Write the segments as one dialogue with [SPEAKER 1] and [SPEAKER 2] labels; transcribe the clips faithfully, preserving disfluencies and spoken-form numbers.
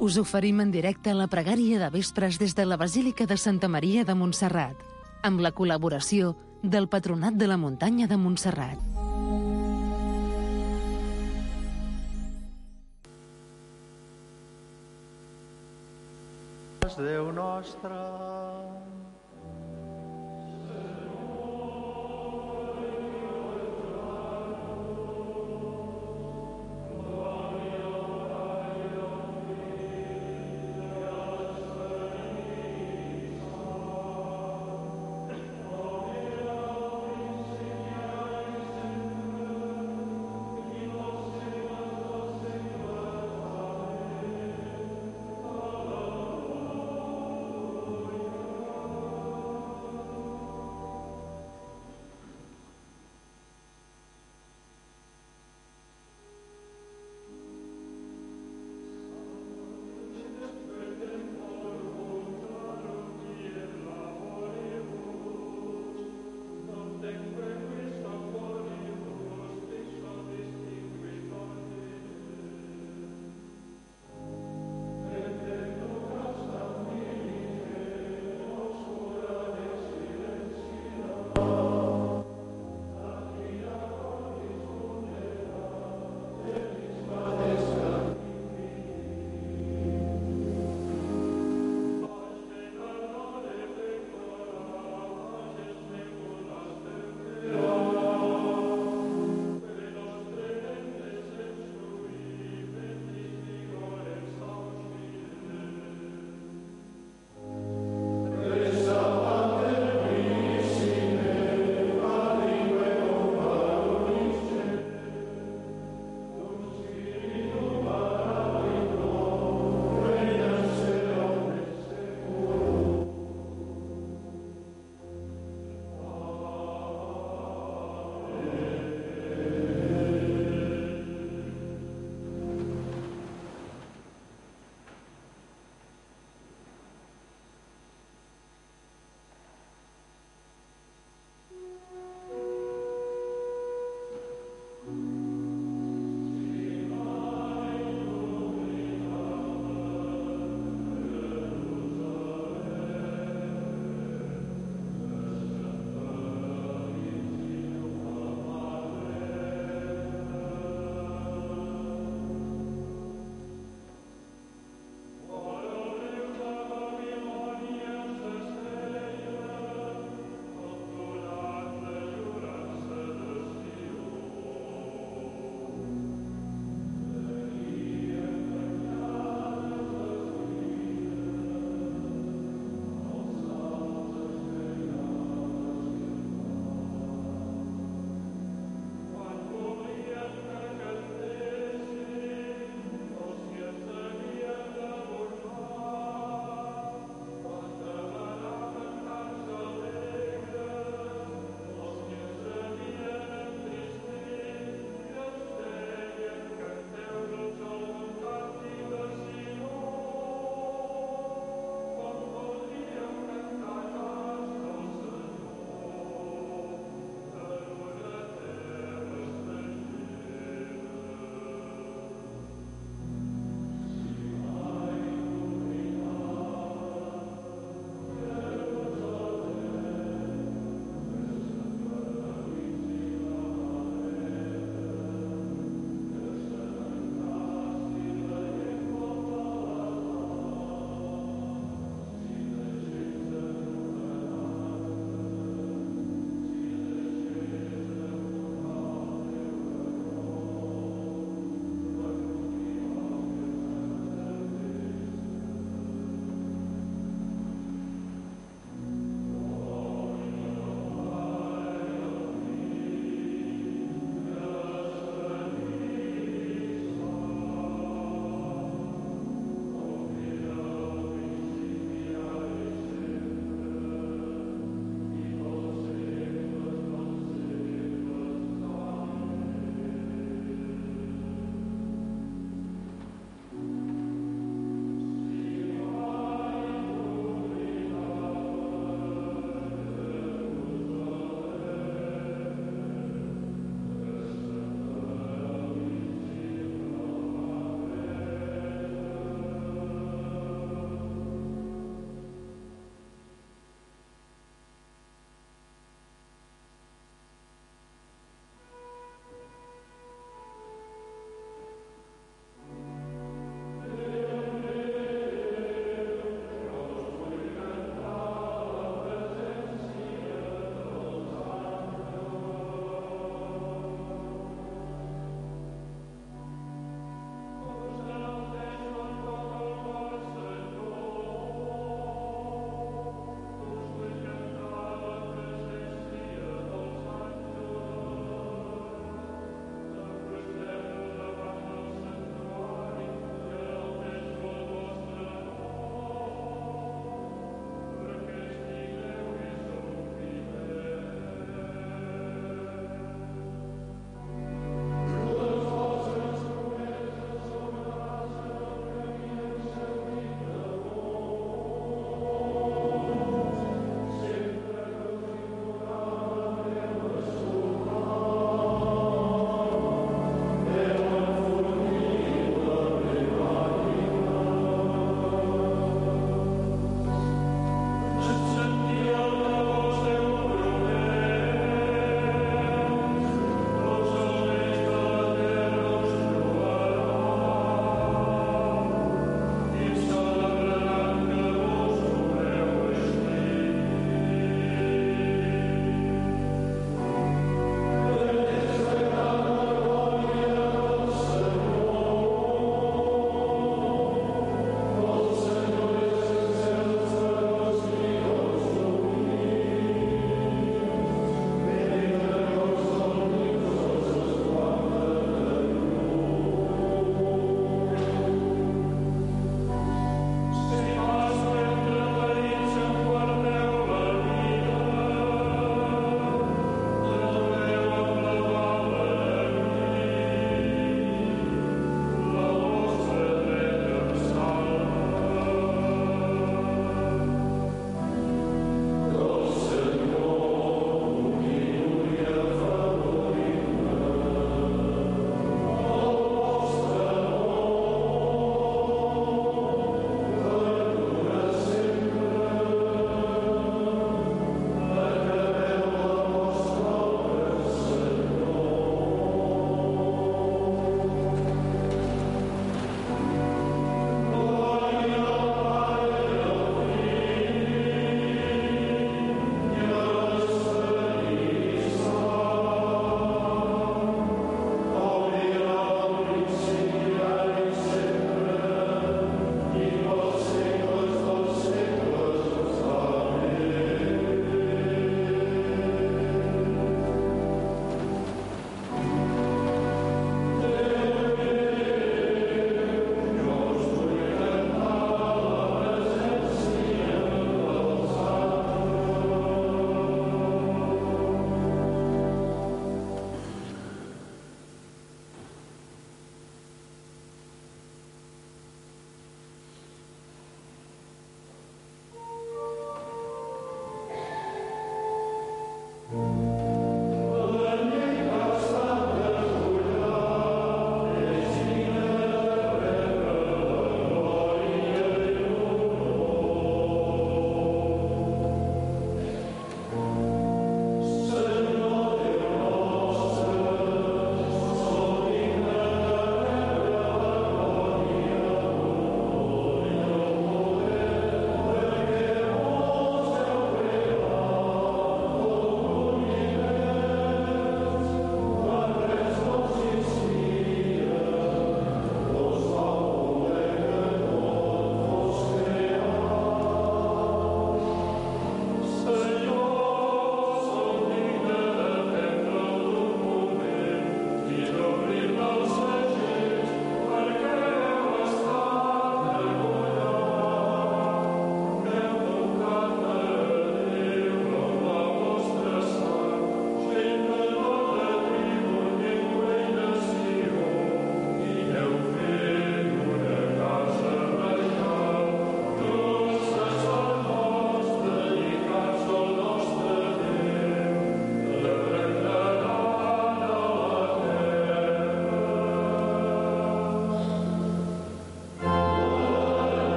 [SPEAKER 1] Us oferim en directe la pregària de vespres des de la Basílica de Santa Maria de Montserrat, amb la col·laboració del Patronat de la Muntanya de Montserrat.
[SPEAKER 2] Déu nostre,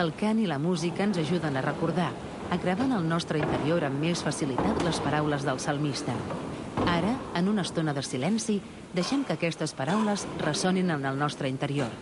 [SPEAKER 1] El cant i la música ens ajuden a recordar, a gravar en el nostre interior amb més facilitat les paraules del salmista. Ara, en una estona de silenci, deixem que aquestes paraules ressonin en el nostre interior.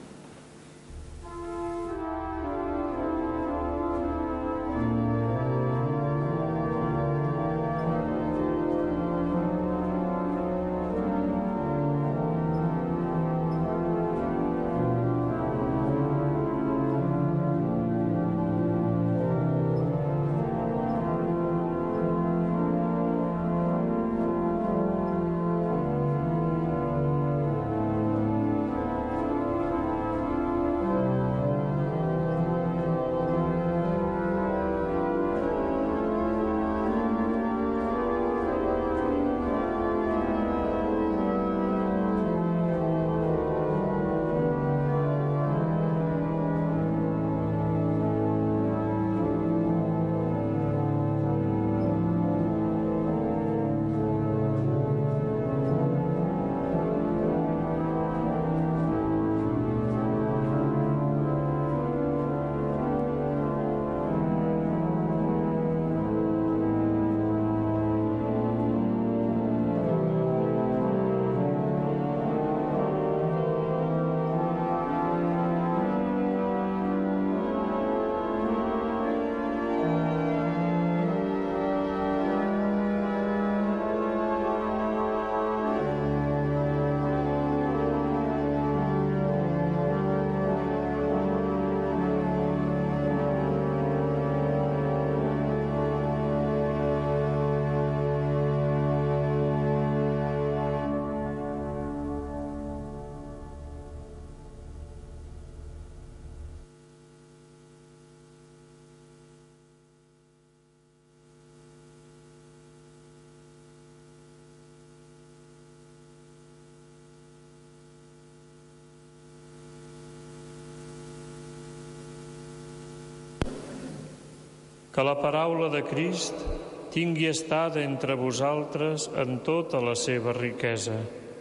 [SPEAKER 2] Que la paraula de Crist tingui estada entre vosaltres en tota la seva riquesa.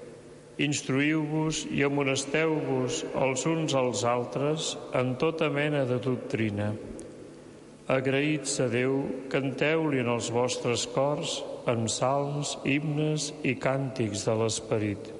[SPEAKER 2] Instruïu-vos i amonesteu-vos els uns als altres en tota mena de doctrina. Agraïts a Déu, canteu-li en els vostres cors amb salms, himnes i càntics de l'esperit.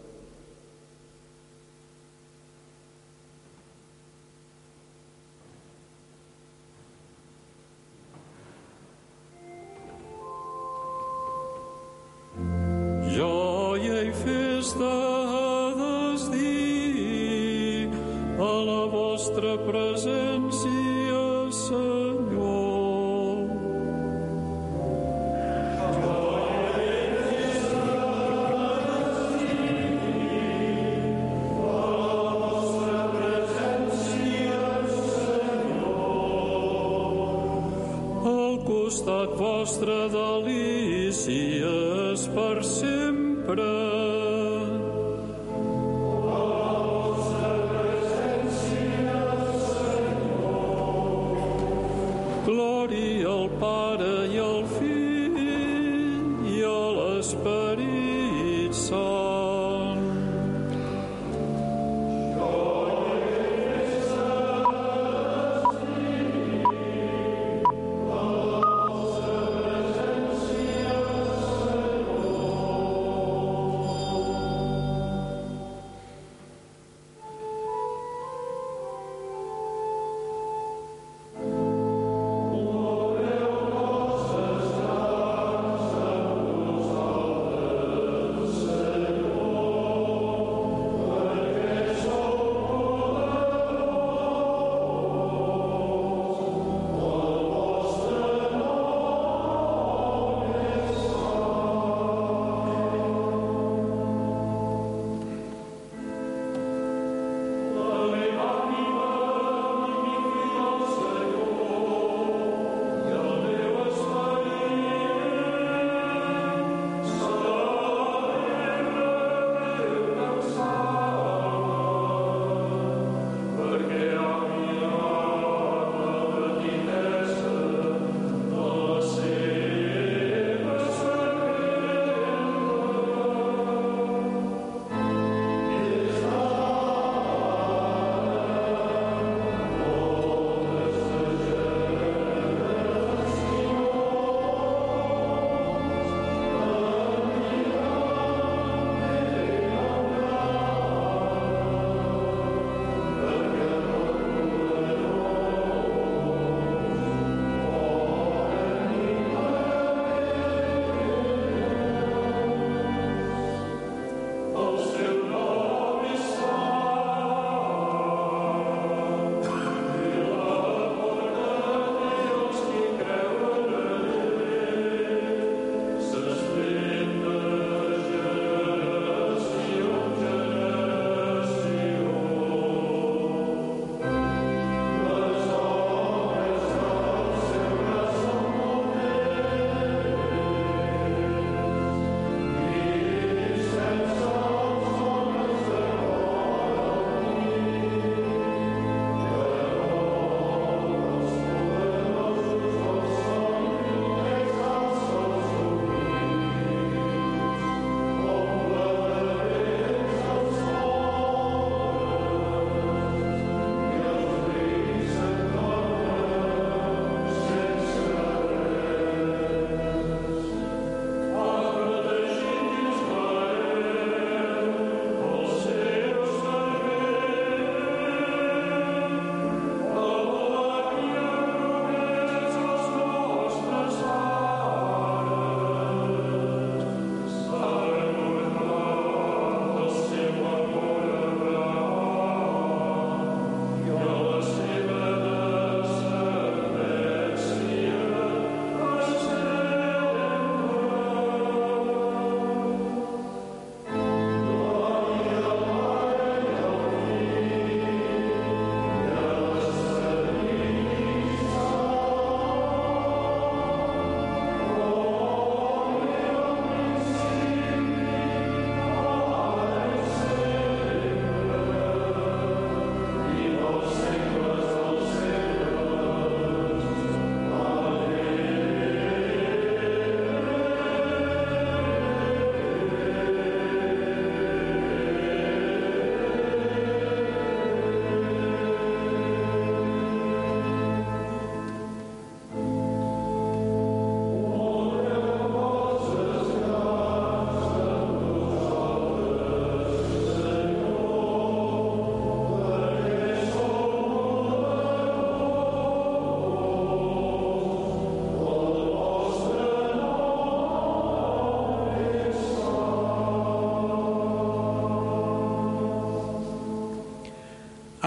[SPEAKER 3] costat vostre delícies per sempre. A la vostra presència, Senyor. Glòria al Pare i al Fill i a l'Esperit Sant.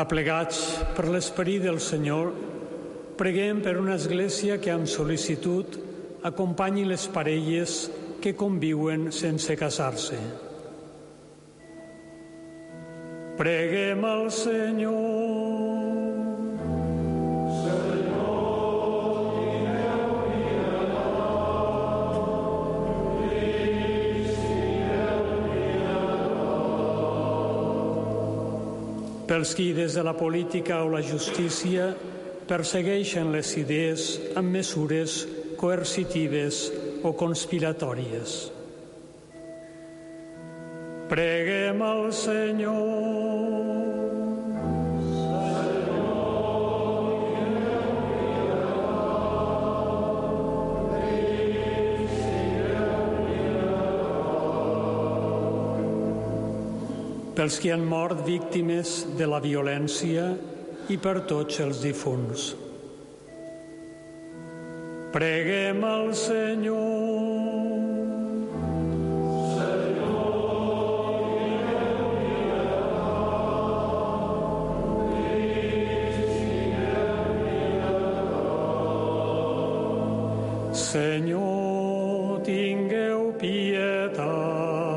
[SPEAKER 4] Aplegats per l'esperit del Senyor, preguem per una església que amb sol·licitud acompanyi les parelles que conviuen sense casar-se. Preguem al Senyor. Pels qui des de la política o la justícia persegueixen les idees amb mesures coercitives o conspiratòries. Preguem al Senyor. Pels qui han mort víctimes de la violència i per tots els difunts. Preguem al Senyor. Senyor, tingueu pietat.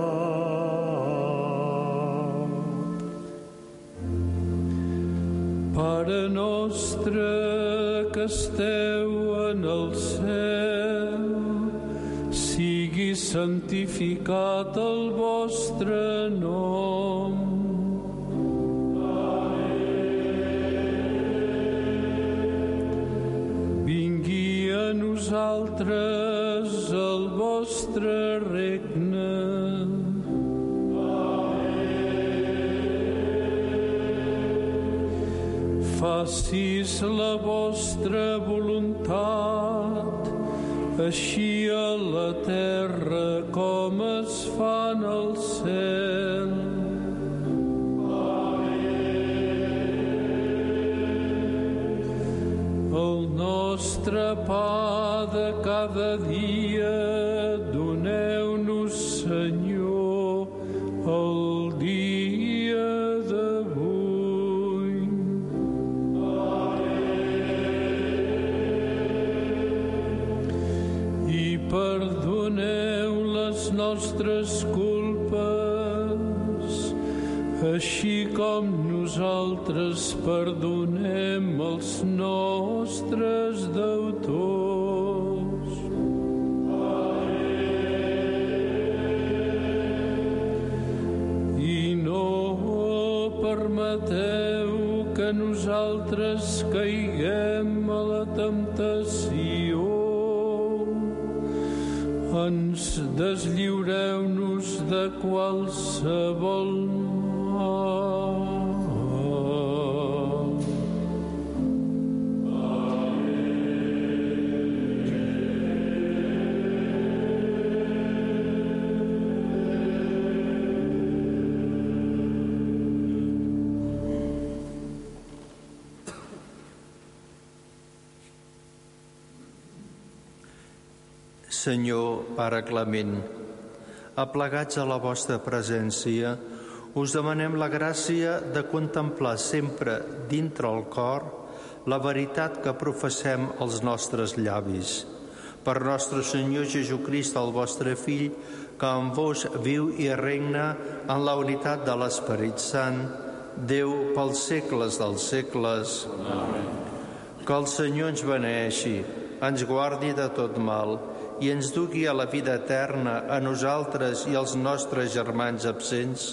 [SPEAKER 3] Pare nostre que esteu en el cel, sigui santificat el vostre nom. Vingui a nosaltres el vostre regne. Facis la vostra voluntat, així a la terra com es fa en el cel. El nostre pa de cada dia doneu-nos, Senyor, el dia d'avui. I perdoneu les nostres culpes, així com nosaltres perdonem els nostres deutors. I no permeteu que nosaltres caiguem a la temptació. Ens deslliureu-nos de qualsevol mal.
[SPEAKER 5] Senyor, Pare clement, aplegats a la vostra presència, us demanem la gràcia de contemplar sempre dintre el cor la veritat que professem els nostres llavis. Per nostre Senyor Jesucrist, el vostre Fill, que amb vos viu i regna en la unitat de l'Esperit Sant, Déu pels segles dels segles. Amén. Que el Senyor ens beneeixi, ens guardi de tot mal i ens dugui a la vida eterna a nosaltres i als nostres germans absents.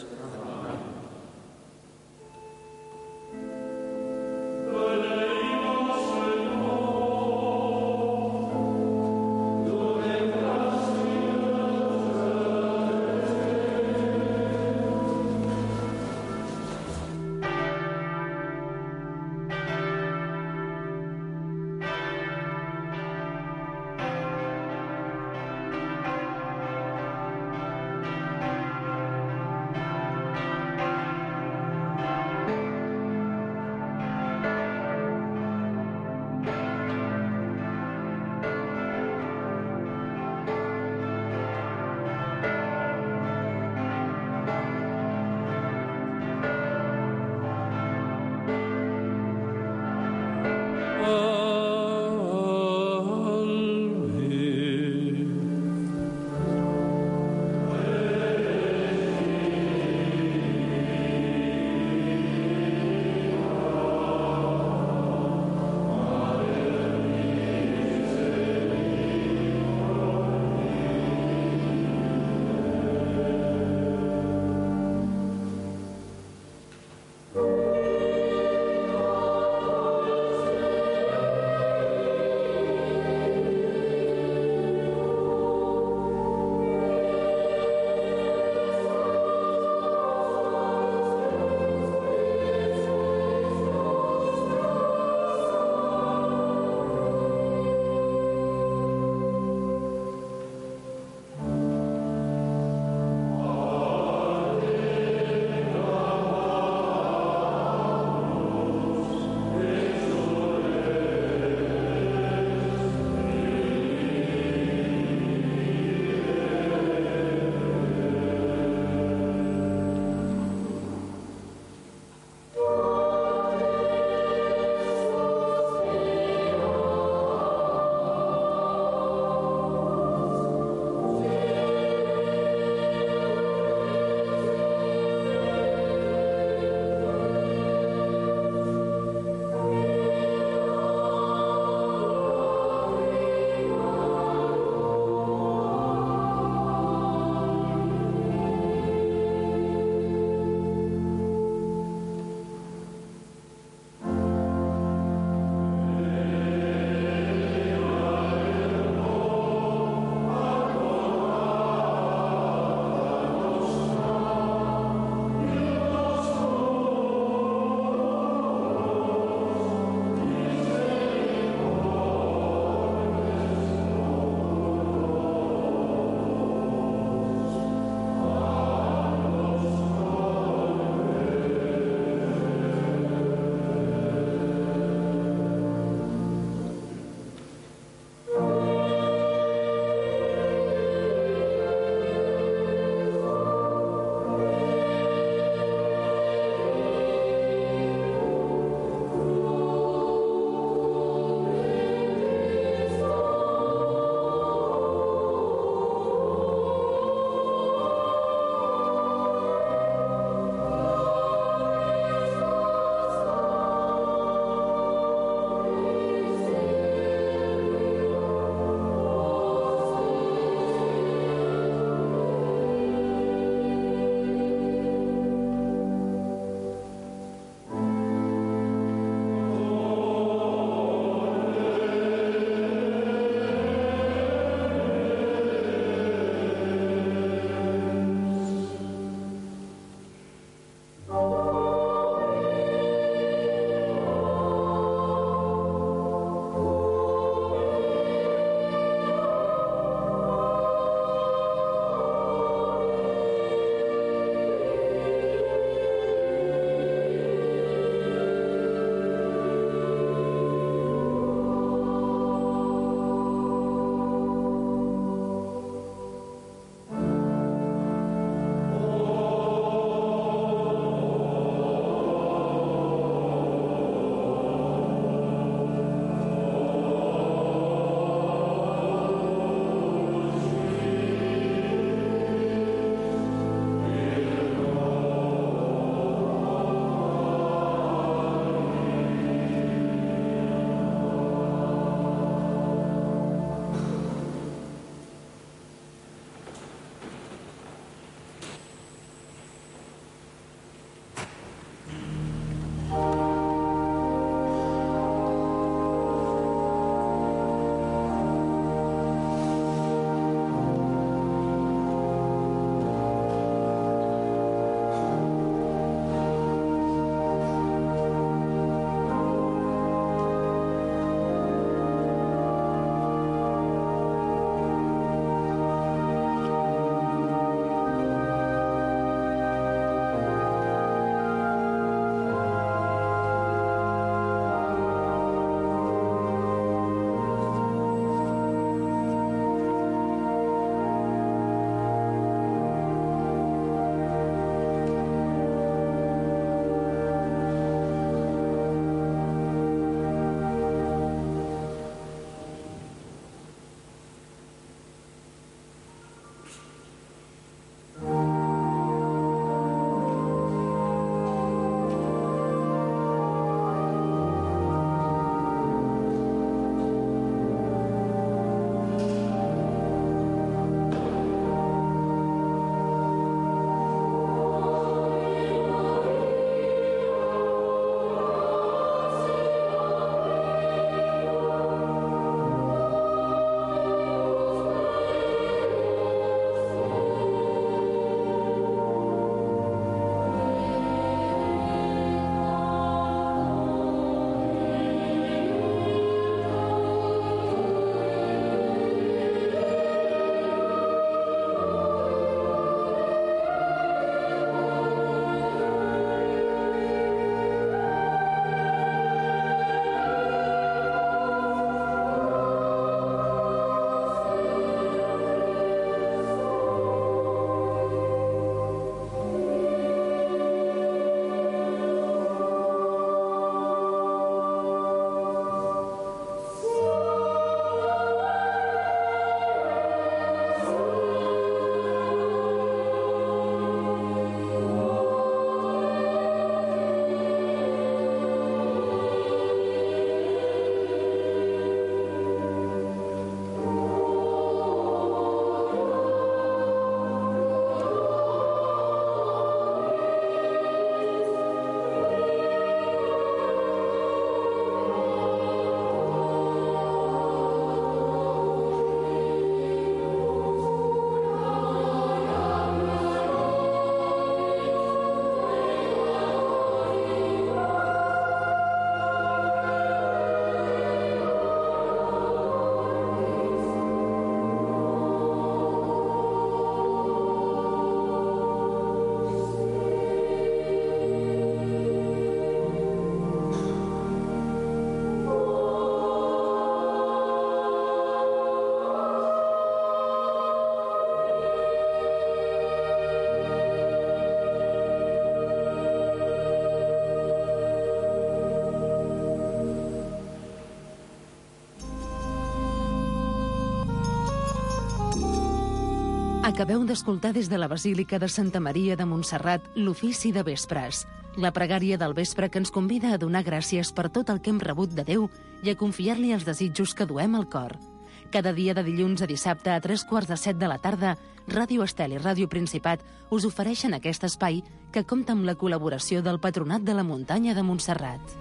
[SPEAKER 1] Acabeu d'escoltar des de la Basílica de Santa Maria de Montserrat l'ofici de vespres, la pregària del vespre que ens convida a donar gràcies per tot el que hem rebut de Déu i a confiar-li els desitjos que duem al cor. Cada dia de dilluns a dissabte a tres quarts de set de la tarda, Ràdio Estel i Ràdio Principat us ofereixen aquest espai que compta amb la col·laboració del Patronat de la Muntanya de Montserrat.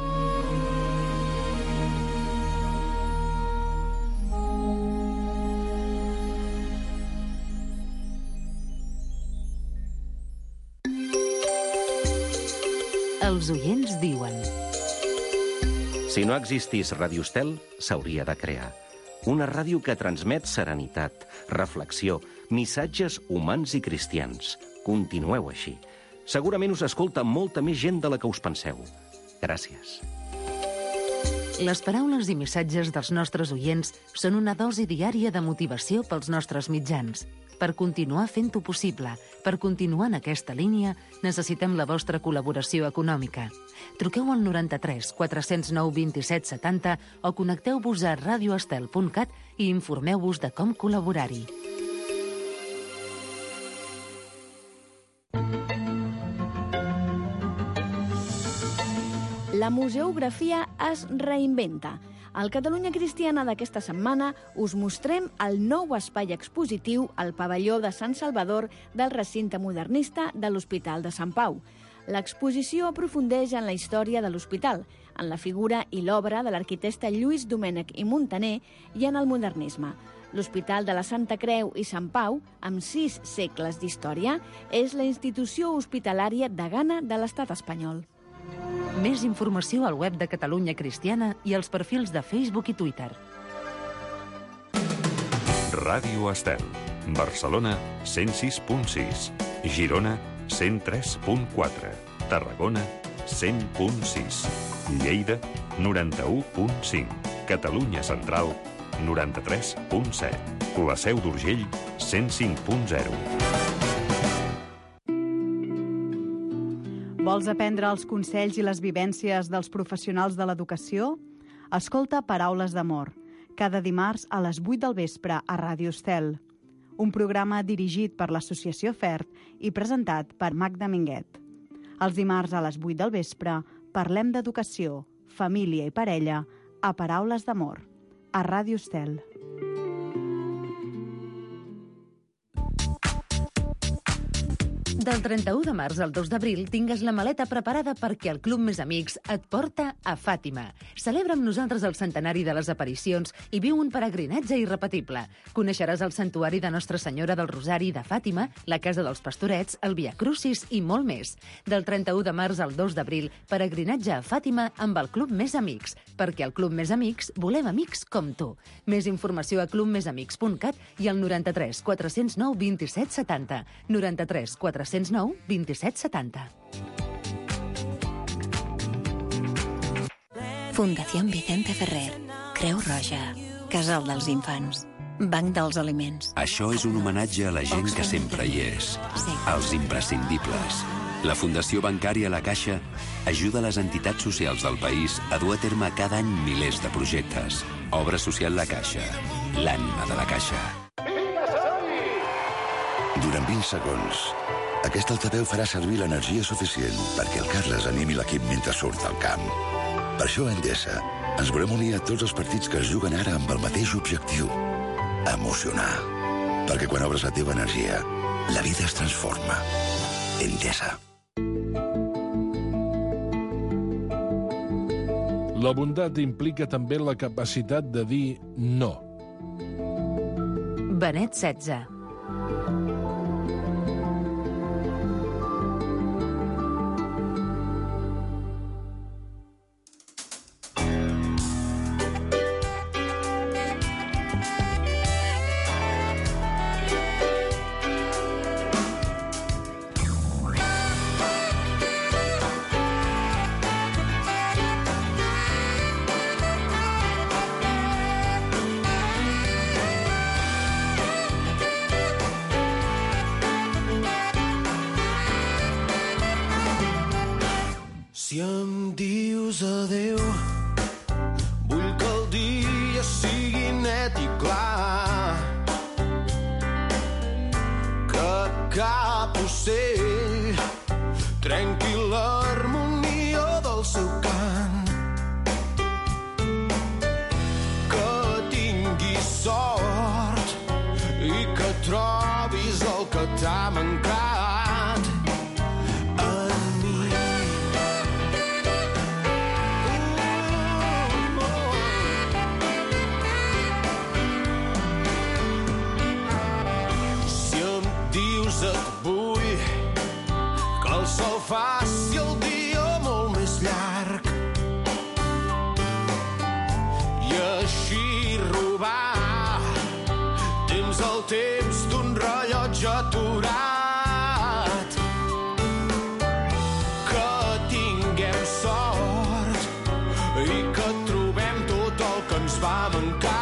[SPEAKER 1] Els oients diuen...
[SPEAKER 6] Si no existís Ràdio Estel, s'hauria de crear. Una ràdio que transmet serenitat, reflexió, missatges humans i cristians. Continueu així. Segurament us escolta molta més gent de la que us penseu. Gràcies.
[SPEAKER 1] Les paraules i missatges dels nostres oients són una dosi diària de motivació pels nostres mitjans. Per continuar fent-ho possible, per continuar en aquesta línia, necessitem la vostra col·laboració econòmica. Truqueu al noranta-tres quatre cents nou vint-i-set setanta o connecteu-vos a radioestel punt cat i informeu-vos de com col·laborar-hi.
[SPEAKER 7] La museografia es reinventa. Al Catalunya Cristiana d'aquesta setmana us mostrem el nou espai expositiu al pavelló de Sant Salvador del recinte modernista de l'Hospital de Sant Pau. L'exposició aprofundeix en la història de l'hospital, en la figura i l'obra de l'arquitecte Lluís Domènech i Muntaner i en el modernisme. L'Hospital de la Santa Creu i Sant Pau, amb sis segles d'història, és la institució hospitalària degana de l'Estat espanyol.
[SPEAKER 1] Més informació al web de Catalunya Cristiana i als perfils de Facebook i Twitter.
[SPEAKER 8] Ràdio Estel. Barcelona, cent sis punt sis. Girona, cent tres punt quatre. Tarragona, cent punt sis. Lleida, noranta-u punt cinc. Catalunya Central, noranta-tres punt set. La Seu d'Urgell, cent cinc punt zero.
[SPEAKER 9] Vols aprendre els consells i les vivències dels professionals de l'educació? Escolta Paraules d'Amor, cada dimarts a les vuit del vespre a Ràdio Estel. Un programa dirigit per l'Associació FERT i presentat per Magda Minguet. Els dimarts a les vuit del vespre parlem d'educació, família i parella a Paraules d'Amor, a Ràdio Estel.
[SPEAKER 1] Del trenta-u de març al dos d'abril tingues la maleta preparada perquè el Club Més Amics et porta a Fàtima. Celebra amb nosaltres el centenari de les aparicions i viu un peregrinatge irrepetible. Coneixeràs el santuari de Nostra Senyora del Rosari de Fàtima, la Casa dels Pastorets, el Via Crucis i molt més. Del trenta-u de març al dos d'abril, peregrinatge a Fàtima amb el Club Més Amics, perquè al Club Més Amics volem amics com tu. Més informació a club més amics punt cat i al noranta-tres quatre cents nou vint-i-set setanta. noranta-tres quatre cents nou vint-i-set setanta.
[SPEAKER 10] Fundació Vicente Ferrer, Creu Roja, Casal dels Infants, Banc dels Aliments.
[SPEAKER 11] Això és un homenatge a la gent que sempre hi és, als imprescindibles. La Fundació Bancària La Caixa ajuda les entitats socials del país a dur a terme cada any milers de projectes. Obra social La Caixa, l'ànima de la Caixa.
[SPEAKER 12] Durant vint segons, aquest altaveu farà servir l'energia suficient perquè el Carles animi l'equip mentre surt al camp. Per això a Endesa ens volem unir a tots els partits que es juguen ara amb el mateix objectiu: emocionar. Perquè quan obres la teva energia, la vida es transforma. Endesa.
[SPEAKER 13] La bondat implica també la capacitat de dir no.
[SPEAKER 1] Benet setze.
[SPEAKER 14] Si em dius adeu, vull que el dia sigui net i clar. cap ocell trenqui l'harmonia del seu cant. Que tinguis sort i que trobis el que t'ha mancat en mi. Si em dius et vull, que el sol faci el dia molt més llarg i així robar temps al temps d'un rellotge aturat. Que tinguem sort i que trobem tot el que ens va mancar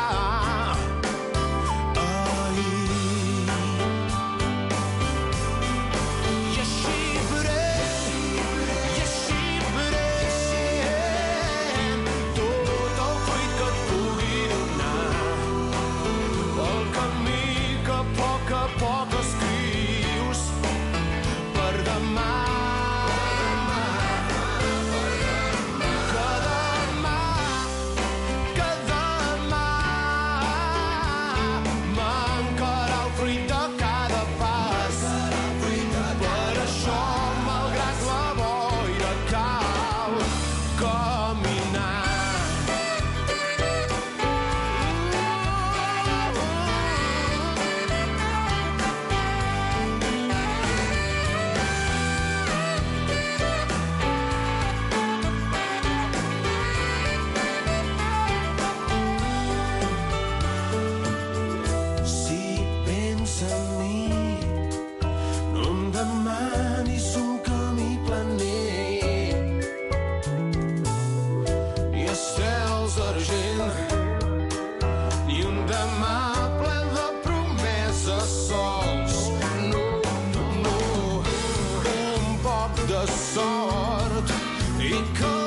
[SPEAKER 14] sort i que